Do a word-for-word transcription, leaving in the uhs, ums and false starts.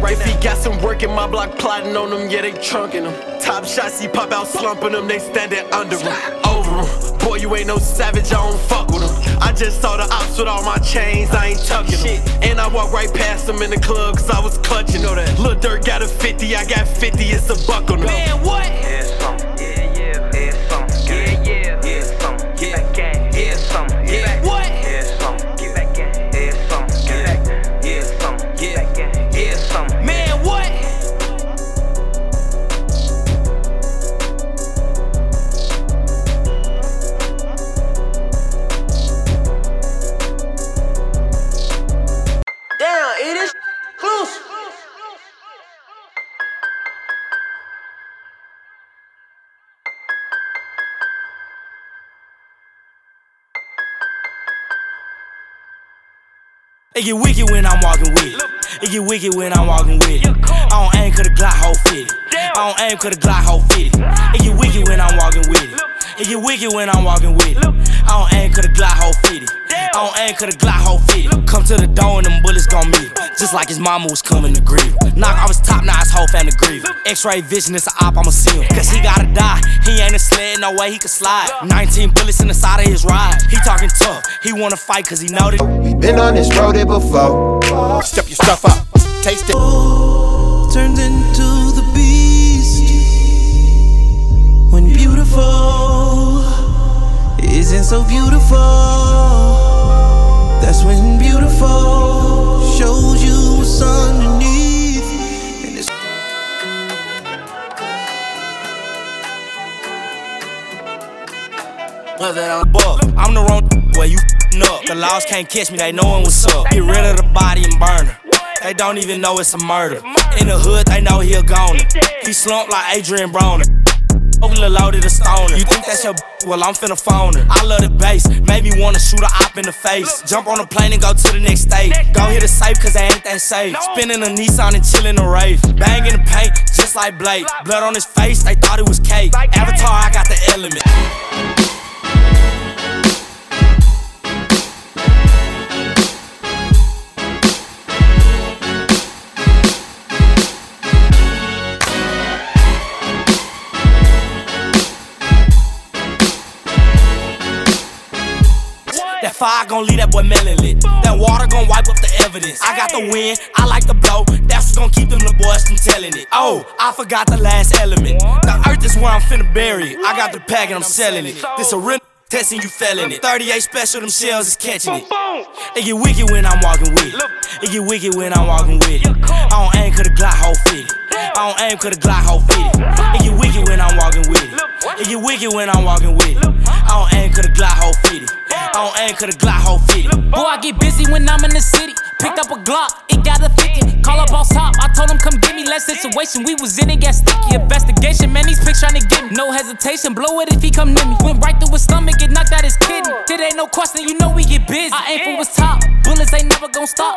right feet got some work in my block, plotting on them, yeah, they trunking them. Top shots, he pop out, slumping them, they standing under him, over him. Boy, you ain't no savage, I don't fuck with him. I just saw the ops with all my chains, I ain't tucking them. And I walked right past them in the club, cause I was clutching. Know that Lil Durk got a fifty, I got fifty, it's a buck on them. Man, what? Here's something, yeah, yeah, here's something, yeah, yeah, here's something, get back gang, here's something, get back, what? Here's something, get back gang, here's something, get back, here's something, get back gang, here's something. Man, what? Damn, it is close. It get wicked when I'm walking with it. It get wicked when I'm walking with it. I don't aim cause the Glock hole fit it. I don't aim cause the Glock hole fit it. It get wicked when I'm walking with it. It get wicked when I'm walking with it. I don't aim cause the Glock hole fit it. I don't aim cause the Glock hole fit it. Come to the door and them bullets gon' meet him. Just like his mama was coming to grieve him. Knock off his top, now his whole family grieve him. X-ray vision, it's a op, I'ma see him. Cause he gotta die, he ain't a sled, no way he can slide. nineteen bullets in the side of his ride. He talking tough, he wanna fight cause he know that we been on this road here before. Step your stuff up, taste it. Turned into the beast when beautiful isn't so beautiful. That's when beautiful shows you what's underneath. And it's was that on buck? I'm the wrong where you f***ing up. The laws can't catch me, they knowin' what's up. Get rid of the body and burn her. They don't even know it's a murder. In the hood, they know he a goner. He slumped like Adrian Broner. Overly loaded a stoner. You think that's your b? Well, I'm finna phone her. I love the bass, made me wanna shoot a op in the face. Jump on a plane and go to the next state. Go hit a safe cause they ain't that safe. Spinning a Nissan and chillin' the rave. Bang in the paint, just like Blake. Blood on his face, they thought it was cake. Avatar, I got the element. That fire gon' leave that boy melon lit. That water gon' wipe up the evidence. I got the wind, I like the blow. That's what's gon' keep them little boys from telling it. Oh, I forgot the last element. The earth is where I'm finna bury it. I got the pack and I'm selling it. This a real testing you fellin' it. thirty-eight special, them shells is catching it. It get wicked when I'm walking with it. It get wicked when I'm walking with it. I don't aim cause the Glock hole fit it. I don't aim cause the Glock hole fit it. It get wicked when I'm walking with it. It get wicked when I'm walking with it. I don't aim cause the Glock hole fit it. I don't aim cause the Glock hole fit it. Boy, I get busy when I'm in the city. Picked up a Glock, it got a fifty. Call up boss top, I told him come get me. Last situation, we was in it, got sticky. Investigation, man, these pics tryna get me. No hesitation, blow it if he come near me. Went right through his stomach, get knocked out his kidney. It ain't no question, you know we get busy. I aim for his top, bullets ain't never gon' stop.